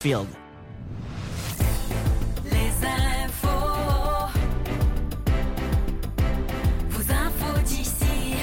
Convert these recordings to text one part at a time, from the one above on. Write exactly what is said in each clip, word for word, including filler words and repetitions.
Field. Les infos, vos infos d'ici.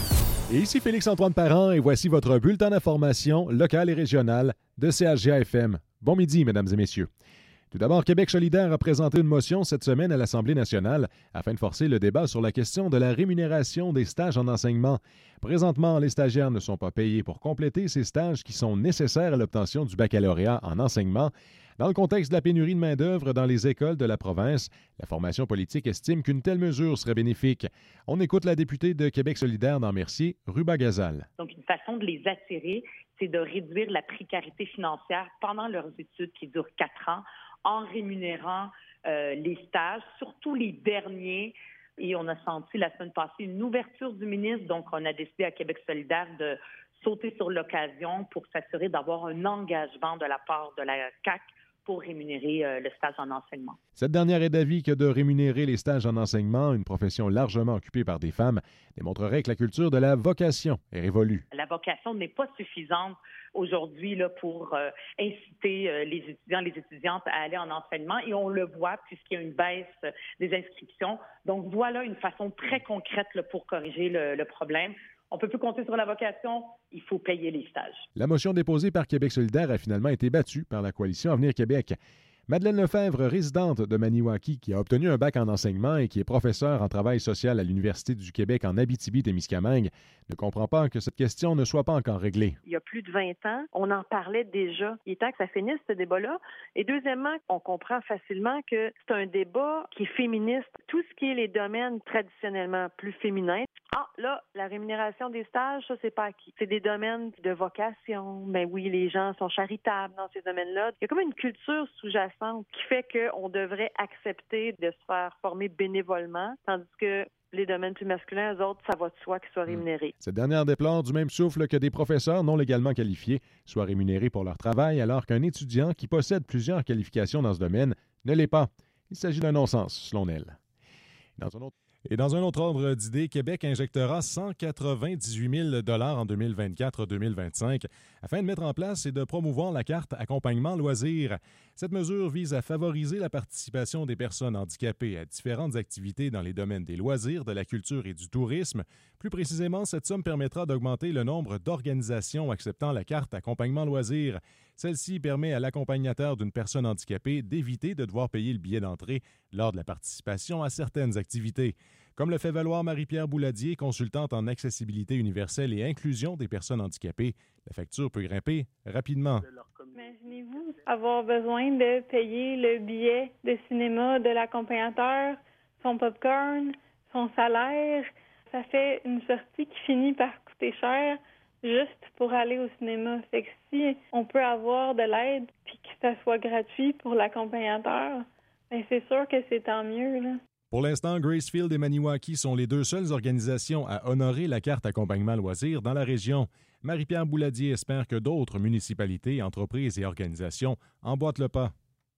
Et ici Félix-Antoine Parent et voici votre bulletin d'information locale et régionale de C H G A F M. Bon midi, mesdames et messieurs. Tout d'abord, Québec solidaire a présenté une motion cette semaine à l'Assemblée nationale afin de forcer le débat sur la question de la rémunération des stages en enseignement. Présentement, les stagiaires ne sont pas payés pour compléter ces stages qui sont nécessaires à l'obtention du baccalauréat en enseignement. Dans le contexte de la pénurie de main-d'œuvre dans les écoles de la province, la formation politique estime qu'une telle mesure serait bénéfique. On écoute la députée de Québec solidaire dans Mercier, Ruba Gazal. Donc, une façon de les attirer, c'est de réduire la précarité financière pendant leurs études qui durent quatre ans, en rémunérant euh, les stages, surtout les derniers. Et on a senti la semaine passée une ouverture du ministre, donc on a décidé à Québec solidaire de sauter sur l'occasion pour s'assurer d'avoir un engagement de la part de la C A Q pour rémunérer euh, le stage en enseignement. Cette dernière est d'avis que de rémunérer les stages en enseignement, une profession largement occupée par des femmes, démontrerait que la culture de la vocation est révolue. La vocation n'est pas suffisante aujourd'hui là, pour euh, inciter euh, les étudiants, les étudiantes à aller en enseignement et on le voit puisqu'il y a une baisse euh, des inscriptions. Donc voilà une façon très concrète là, pour corriger le, le problème. On ne peut plus compter sur la vocation, il faut payer les stages. La motion déposée par Québec solidaire a finalement été battue par la coalition Avenir Québec. Madeleine Lefebvre, résidente de Maniwaki, qui a obtenu un bac en enseignement et qui est professeure en travail social à l'Université du Québec en Abitibi-Témiscamingue, ne comprend pas que cette question ne soit pas encore réglée. Il y a plus de vingt ans, on en parlait déjà. Il est temps que ça finisse, ce débat-là. Et deuxièmement, on comprend facilement que c'est un débat qui est féministe. Tout ce qui est les domaines traditionnellement plus féminins. Ah, là, la rémunération des stages, ça, c'est pas acquis. C'est des domaines de vocation. Ben oui, les gens sont charitables dans ces domaines-là. Il y a comme une culture sous-jacente qui fait qu'on devrait accepter de se faire former bénévolement, tandis que les domaines plus masculins, eux autres, ça va de soi qu'ils soient rémunérés. Cette dernière déplore du même souffle que des professeurs non légalement qualifiés soient rémunérés pour leur travail, alors qu'un étudiant qui possède plusieurs qualifications dans ce domaine ne l'est pas. Il s'agit d'un non-sens, selon elle. Dans un autre... Et dans un autre ordre d'idée, Québec injectera cent quatre-vingt-dix-huit mille dollars en deux mille vingt-quatre deux mille vingt-cinq afin de mettre en place et de promouvoir la carte accompagnement loisirs. Cette mesure vise à favoriser la participation des personnes handicapées à différentes activités dans les domaines des loisirs, de la culture et du tourisme. Plus précisément, cette somme permettra d'augmenter le nombre d'organisations acceptant la carte accompagnement loisirs. Celle-ci permet à l'accompagnateur d'une personne handicapée d'éviter de devoir payer le billet d'entrée lors de la participation à certaines activités. Comme le fait valoir Marie-Pierre Bouladier, consultante en accessibilité universelle et inclusion des personnes handicapées, la facture peut grimper rapidement. Imaginez-vous avoir besoin de payer le billet de cinéma de l'accompagnateur, son popcorn, son salaire. Ça fait une sortie qui finit par coûter cher juste pour aller au cinéma. Fait que si on peut avoir de l'aide puis que ça soit gratuit pour l'accompagnateur, ben c'est sûr que c'est tant mieux, là. Pour l'instant, Gracefield et Maniwaki sont les deux seules organisations à honorer la carte accompagnement loisirs dans la région. Marie-Pierre Bouladier espère que d'autres municipalités, entreprises et organisations emboîtent le pas.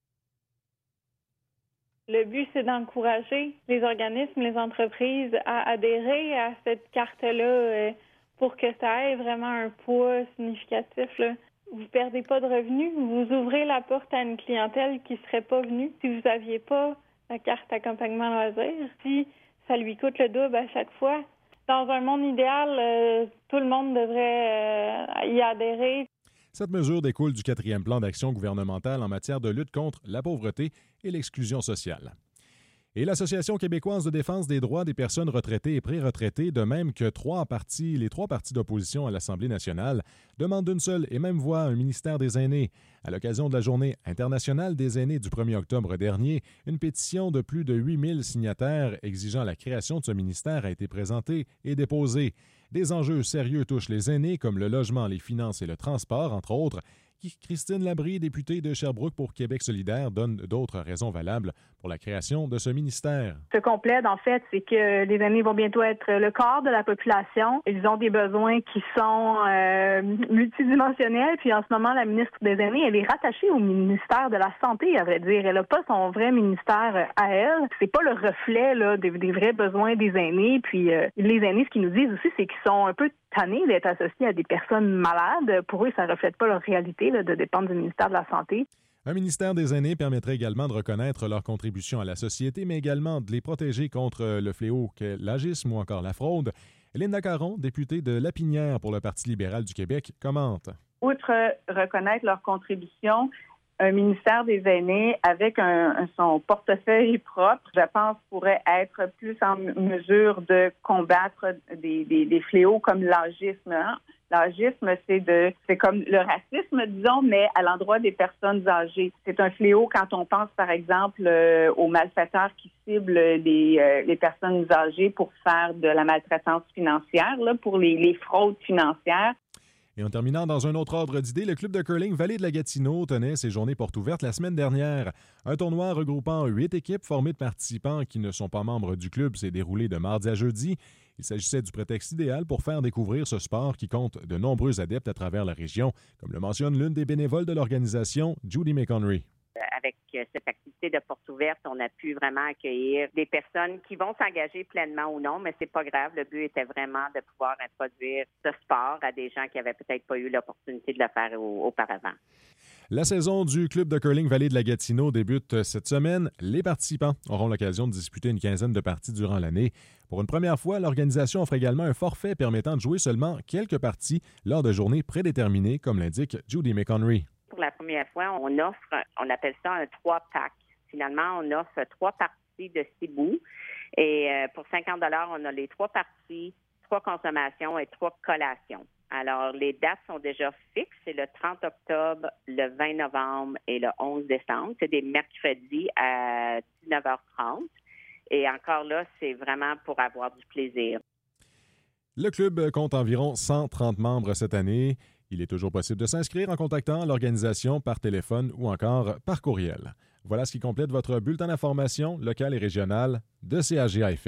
Le but, c'est d'encourager les organismes, les entreprises à adhérer à cette carte-là euh, pour que ça ait vraiment un poids significatif, là. Vous ne perdez pas de revenus, vous ouvrez la porte à une clientèle qui ne serait pas venue si vous n'aviez pas la carte accompagnement loisirs. Si ça lui coûte le double à chaque fois, dans un monde idéal, euh, tout le monde devrait euh, y adhérer. Cette mesure découle du quatrième plan d'action gouvernemental en matière de lutte contre la pauvreté et l'exclusion sociale. Et l'Association québécoise de défense des droits des personnes retraitées et pré-retraitées, de même que trois partis, les trois partis d'opposition à l'Assemblée nationale, demandent d'une seule et même voix un ministère des aînés. À l'occasion de la Journée internationale des aînés du premier octobre dernier, une pétition de plus de huit mille signataires exigeant la création de ce ministère a été présentée et déposée. Des enjeux sérieux touchent les aînés, comme le logement, les finances et le transport, entre autres. Christine Labrie, députée de Sherbrooke pour Québec solidaire, donne d'autres raisons valables pour la création de ce ministère. Ce qu'on plaide, en fait, c'est que les aînés vont bientôt être le quart de la population. Ils ont des besoins qui sont euh, multidimensionnels. Puis en ce moment, la ministre des aînés, elle est rattachée au ministère de la Santé, à vrai dire. Elle n'a pas son vrai ministère à elle. C'est pas le reflet là, des, des vrais besoins des aînés. Puis euh, les aînés, ce qu'ils nous disent aussi, c'est qu'ils sont un peu tannés d'être associés à des personnes malades. Pour eux, ça ne reflète pas leur réalité là, de dépendre du ministère de la Santé. Un ministère des aînés permettrait également de reconnaître leur contribution à la société, mais également de les protéger contre le fléau qu'est l'agisme ou encore la fraude. Linda Caron, députée de Lapinière pour le Parti libéral du Québec, commente. Outre reconnaître leur contribution, un ministère des aînés avec un, son portefeuille propre, je pense, pourrait être plus en mesure de combattre des, des, des fléaux comme l'agisme. Hein? L'agisme, c'est de, c'est comme le racisme, disons, mais à l'endroit des personnes âgées. C'est un fléau quand on pense, par exemple, euh, aux malfaiteurs qui ciblent les, euh, les personnes âgées pour faire de la maltraitance financière, là, pour les, les fraudes financières. Et en terminant dans un autre ordre d'idée, le club de curling Vallée de la Gatineau tenait ses journées portes ouvertes la semaine dernière. Un tournoi regroupant huit équipes formées de participants qui ne sont pas membres du club s'est déroulé de mardi à jeudi. Il s'agissait du prétexte idéal pour faire découvrir ce sport qui compte de nombreux adeptes à travers la région, comme le mentionne l'une des bénévoles de l'organisation, Judy McHenry. Avec cette activité de porte ouverte, on a pu vraiment accueillir des personnes qui vont s'engager pleinement ou non, mais c'est pas grave. Le but était vraiment de pouvoir introduire ce sport à des gens qui avaient peut-être pas eu l'opportunité de le faire au- auparavant. La saison du club de curling Vallée de la Gatineau débute cette semaine. Les participants auront l'occasion de disputer une quinzaine de parties durant l'année. Pour une première fois, l'organisation offre également un forfait permettant de jouer seulement quelques parties lors de journées prédéterminées, comme l'indique Judy McHenry. Pour la première fois, on offre, on appelle ça un trois-pack. Finalement, on offre trois parties de six bouts. Et euh, pour cinquante dollars, on a les trois parties, trois consommations et trois collations. Alors, les dates sont déjà fixes. C'est le trente octobre, le vingt novembre et le onze décembre. C'est des mercredis à dix-neuf heures trente. Et encore là, c'est vraiment pour avoir du plaisir. Le club compte environ cent trente membres cette année. Il est toujours possible de s'inscrire en contactant l'organisation par téléphone ou encore par courriel. Voilà ce qui complète votre bulletin d'information locale et régionale de C A G A F M.